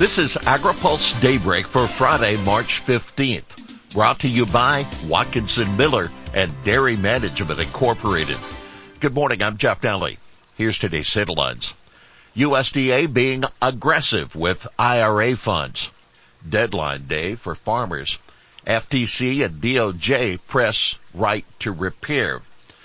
This is AgriPulse Daybreak for Friday, March 15th. Brought to you by Watkinson Miller and Dairy Management Incorporated. Good morning, I'm Jeff Daly. Here's today's headlines. USDA being aggressive with IRA funds. Deadline day for farmers. FTC and DOJ press right to repair.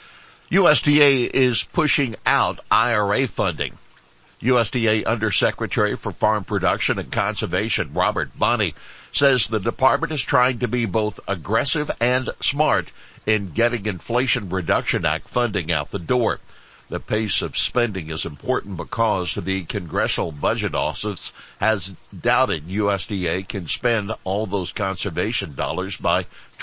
USDA is pushing out IRA funding. USDA Undersecretary for Farm Production and Conservation, Robert Bonnie, says the department is trying to be both aggressive and smart in getting Inflation Reduction Act funding out the door. The pace of spending is important because the Congressional Budget Office has doubted USDA can spend all those conservation dollars by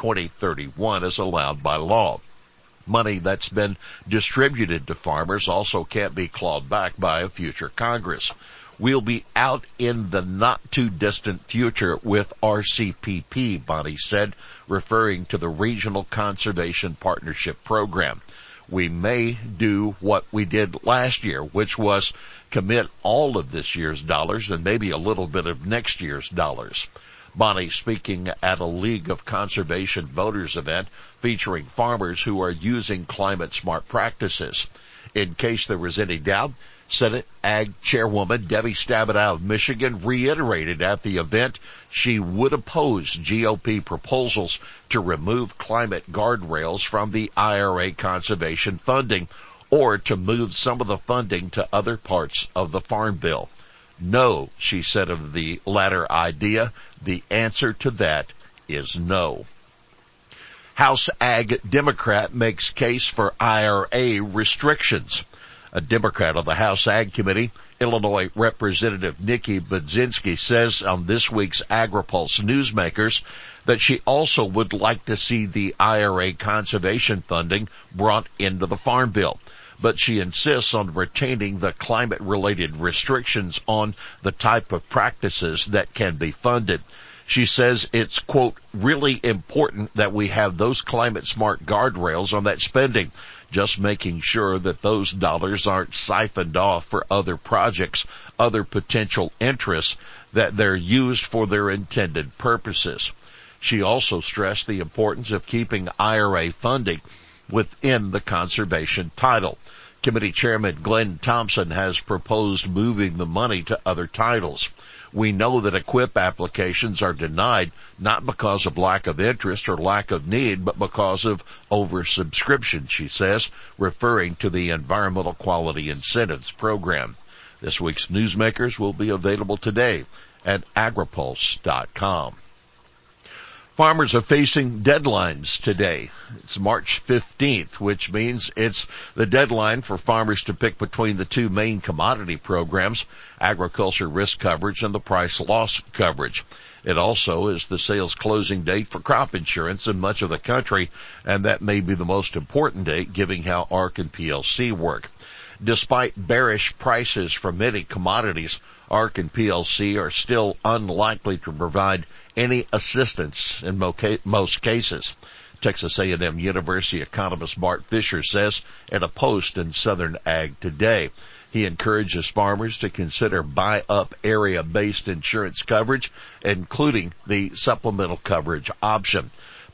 2031 as allowed by law. Money that's been distributed to farmers also can't be clawed back by a future Congress. We'll be out in the not-too-distant future with RCPP, Bonnie said, referring to the Regional Conservation Partnership Program. We may do what we did last year, which was commit all of this year's dollars and maybe a little bit of next year's dollars. Bonnie speaking at a League of Conservation Voters event featuring farmers who are using climate-smart practices. In case there was any doubt, Senate Ag Chairwoman Debbie Stabenow of Michigan reiterated at the event she would oppose GOP proposals to remove climate guardrails from the IRA conservation funding or to move some of the funding to other parts of the Farm Bill. No, she said of the latter idea, the answer to that is no. House Ag Democrat makes case for IRA restrictions. A Democrat on the House Ag Committee, Illinois Representative Nikki Budzinski, says on this week's AgriPulse Newsmakers that she also would like to see the IRA conservation funding brought into the Farm Bill. But she insists on retaining the climate-related restrictions on the type of practices that can be funded. She says it's, quote, really important that we have those climate-smart guardrails on that spending, just making sure that those dollars aren't siphoned off for other projects, other potential interests, that they're used for their intended purposes. She also stressed the importance of keeping IRA funding within the conservation title. Committee Chairman Glenn Thompson has proposed moving the money to other titles. We know that EQIP applications are denied not because of lack of interest or lack of need, but because of oversubscription, she says, referring to the Environmental Quality Incentives Program. This week's Newsmakers will be available today at agripulse.com. Farmers are facing deadlines today. It's March 15th, which means it's the deadline for farmers to pick between the two main commodity programs, agriculture risk coverage and the price loss coverage. It also is the sales closing date for crop insurance in much of the country, and that may be the most important date given how ARC and PLC work. Despite bearish prices for many commodities, ARC and PLC are still unlikely to provide any assistance in most cases. Texas A&M University economist Bart Fisher says in a post in Southern Ag Today. He encourages farmers to consider buy-up area-based insurance coverage, including the supplemental coverage option.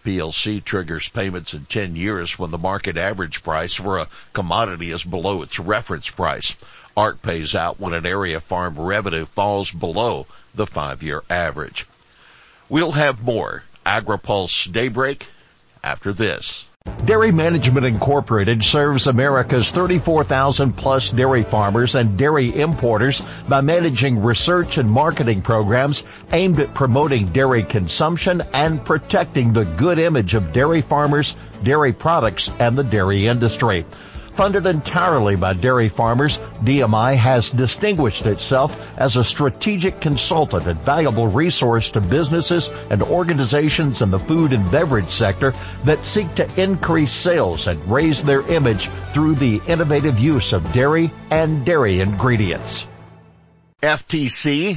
PLC triggers payments in 10 years when the market average price for a commodity is below its reference price. ARC pays out when an area farm revenue falls below the 5-year average. We'll have more AgriPulse Daybreak after this. Dairy Management Incorporated serves America's 34,000-plus dairy farmers and dairy importers by managing research and marketing programs aimed at promoting dairy consumption and protecting the good image of dairy farmers, dairy products, and the dairy industry. Funded entirely by dairy farmers, DMI has distinguished itself as a strategic consultant and valuable resource to businesses and organizations in the food and beverage sector that seek to increase sales and raise their image through the innovative use of dairy and dairy ingredients. FTC,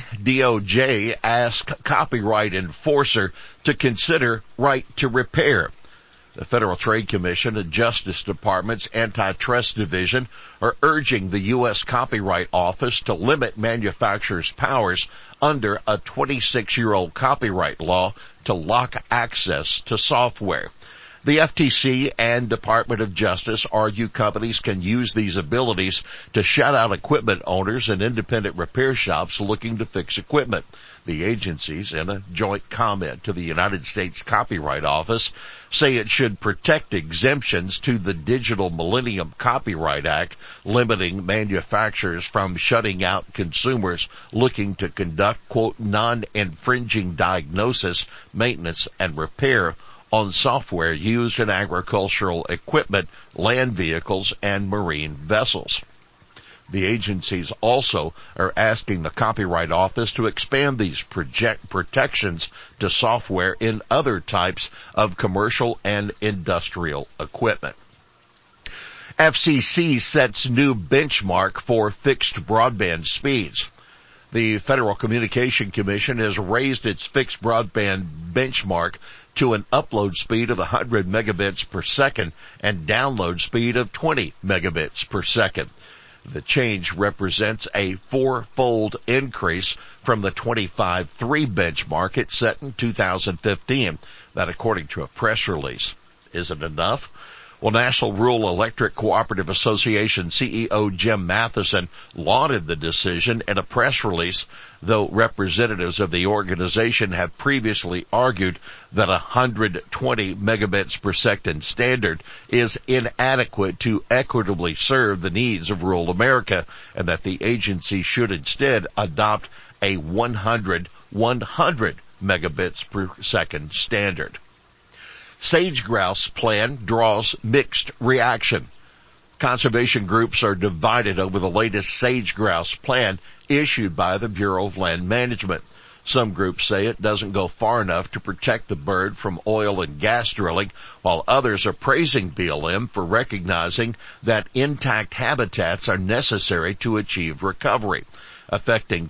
DOJ ask copyright enforcer to consider right to repair. The Federal Trade Commission and Justice Department's Antitrust Division are urging the U.S. Copyright Office to limit manufacturers' powers under a 26-year-old copyright law to lock access to software. The FTC and Department of Justice argue companies can use these abilities to shut out equipment owners and independent repair shops looking to fix equipment. The agencies, in a joint comment to the United States Copyright Office, say it should protect exemptions to the Digital Millennium Copyright Act, limiting manufacturers from shutting out consumers looking to conduct, quote, non-infringing diagnosis, maintenance, and repair on software used in agricultural equipment, land vehicles, and marine vessels. The agencies also are asking the Copyright Office to expand these protections to software in other types of commercial and industrial equipment. FCC sets new benchmark for fixed broadband speeds. The Federal Communication Commission has raised its fixed broadband benchmark to an upload speed of 100 megabits per second and download speed of 20 megabits per second. The change represents a four-fold increase from the 25.3 benchmark it set in 2015. That according to a press release. Is it enough? Well, National Rural Electric Cooperative Association CEO Jim Matheson lauded the decision in a press release, though representatives of the organization have previously argued that a 120 megabits per second standard is inadequate to equitably serve the needs of rural America, and that the agency should instead adopt a 100 megabits per second standard. Sage grouse plan draws mixed reaction. Conservation groups are divided over the latest sage grouse plan issued by the Bureau of Land Management. Some groups say it doesn't go far enough to protect the bird from oil and gas drilling, while others are praising BLM for recognizing that intact habitats are necessary to achieve recovery. Affecting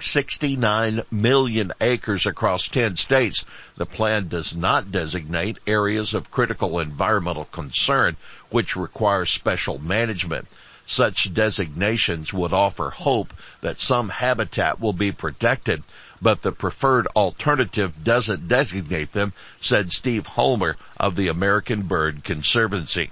69 million acres across 10 states, the plan does not designate areas of critical environmental concern, which require special management. Such designations would offer hope that some habitat will be protected, but the preferred alternative doesn't designate them, said Steve Holmer of the American Bird Conservancy.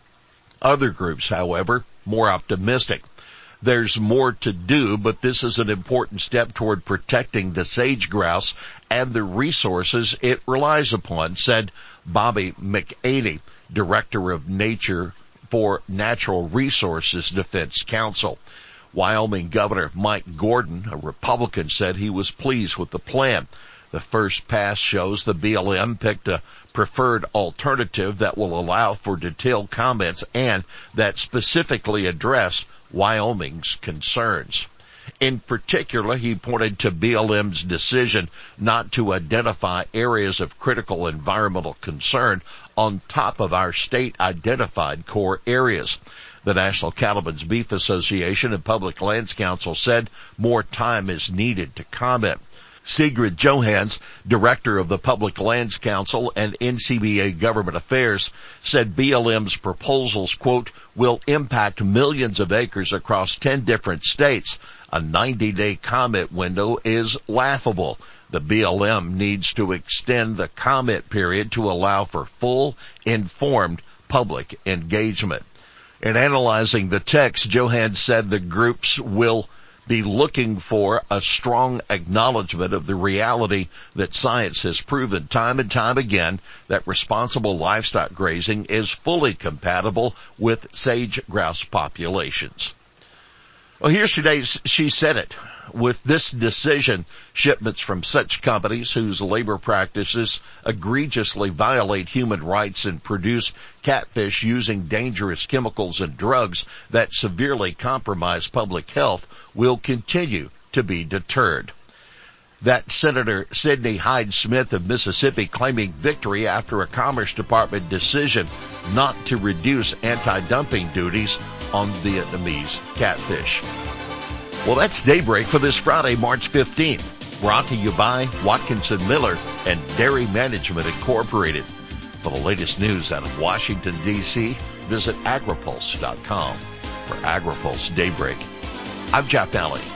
Other groups, however, more optimistic. There's more to do, but this is an important step toward protecting the sage grouse and the resources it relies upon, said Bobby McAney, Director of Nature for Natural Resources Defense Council. Wyoming Governor Mike Gordon, a Republican, said he was pleased with the plan. The first pass shows the BLM picked a preferred alternative that will allow for detailed comments and that specifically address Wyoming's concerns. In particular, he pointed to BLM's decision not to identify areas of critical environmental concern on top of our state-identified core areas. The National Cattlemen's Beef Association and Public Lands Council said more time is needed to comment. Sigrid Johans, director of the Public Lands Council and NCBA Government Affairs, said BLM's proposals, quote, will impact millions of acres across 10 different states. A 90-day comment window is laughable. The BLM needs to extend the comment period to allow for full, informed public engagement. In analyzing the text, Johans said the groups will be looking for a strong acknowledgement of the reality that science has proven time and time again that responsible livestock grazing is fully compatible with sage grouse populations. Well, here's today's She Said It. With this decision, shipments from such companies whose labor practices egregiously violate human rights and produce catfish using dangerous chemicals and drugs that severely compromise public health will continue to be deterred. That Senator Sidney Hyde-Smith of Mississippi claiming victory after a Commerce Department decision not to reduce anti-dumping duties on Vietnamese catfish. Well, that's Daybreak for this Friday, March 15th. Brought to you by Watkinson Miller and Dairy Management Incorporated. For the latest news out of Washington, D.C., visit agripulse.com. For AgriPulse Daybreak, I'm Jeff Daly.